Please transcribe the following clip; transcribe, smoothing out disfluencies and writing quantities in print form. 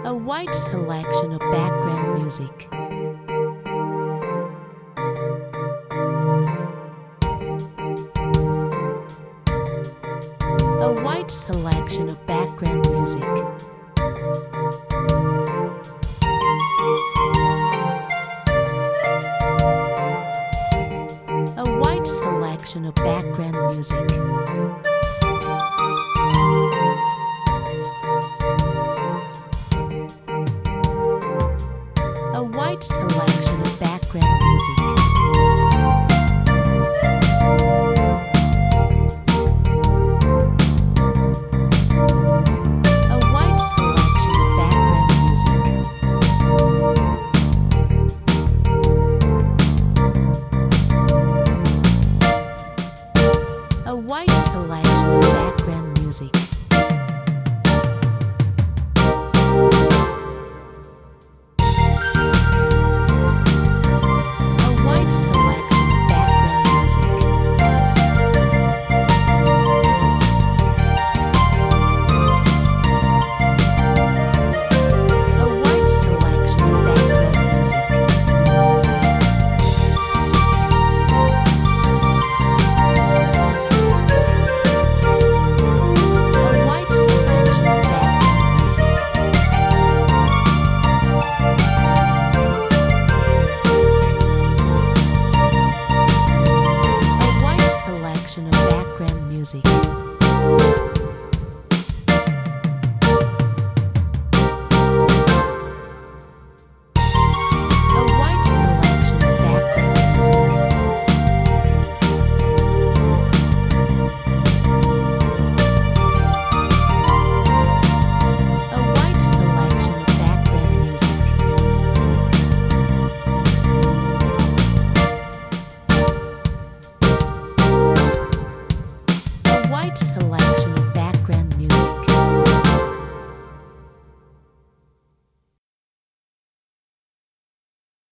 A wide selection of background music. A wide selection of background music. A wide selection of background music. A wide selection of background music. A wide selection of background music. A wide selection of background music. Of background music. A wide selection of background music. A wide selection of background music. Wide